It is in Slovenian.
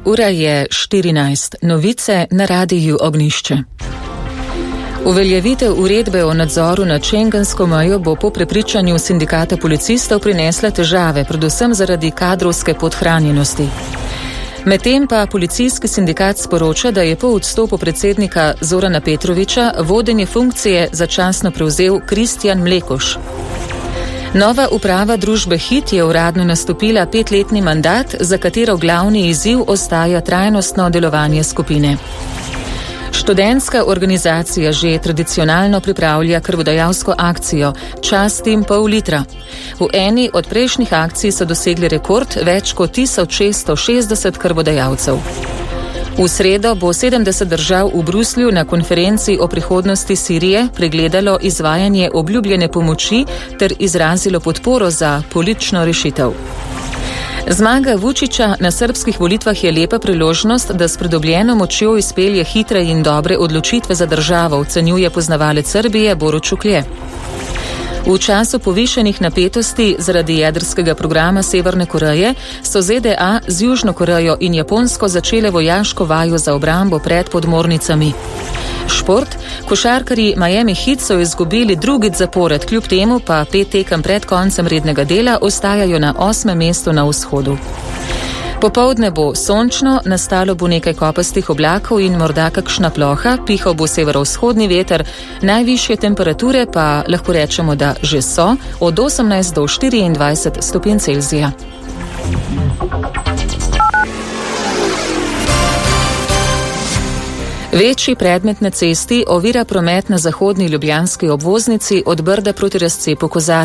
Ura je 14. Novice na radiju Ognjišče. Uveljavitev uredbe o nadzoru nad šengensko mejo bo po prepričanju sindikata policistov prinesla težave, predvsem zaradi kadrovske podhranjenosti. Medtem pa policijski sindikat sporoča, da je po odstopu predsednika Zorana Petroviča vodenje funkcije začasno prevzel Kristjan Mlekuš. Nova uprava družbe Hit je uradno nastopila 5-letni mandat, za katero glavni izziv ostaja trajnostno delovanje skupine. Študentska organizacija že tradicionalno pripravlja krvodajalsko akcijo Častim pol litra. V eni od prejšnjih akcij so dosegli rekord več kot 1660 krvodajalcev. V sredo bo 70 držav v Bruslju na konferenci o prihodnosti Sirije pregledalo izvajanje obljubljene pomoči ter izrazilo podporo za politično rešitev. Zmaga Vučića na srbskih volitvah je lepa priložnost, da s pridobljeno močjo izpelje hitre in dobre odločitve za državo, ocenjuje poznavalec Srbije Borut Šuklje. V času povišenih napetosti zaradi jedrskega programa Severne Koreje so ZDA z Južno Korejo in Japonsko začele vojaško vajo za obrambo pred podmornicami. Šport. Košarkarji Miami Heat so izgubili drugič zapored, kljub temu pa 5 tekem pred koncem rednega dela ostajajo na 8. mestu na vzhodu. Popoldne bo sončno, nastalo bo nekaj kopastih oblakov in morda kakšna ploha, pihal bo severovzhodni veter, najvišje temperature pa lahko rečemo, da že so od 18 do 24 stopinj Celzija. Večji predmet na cesti ovira promet na zahodni ljubljanski obvoznici od Brda proti razcepu Kozarec.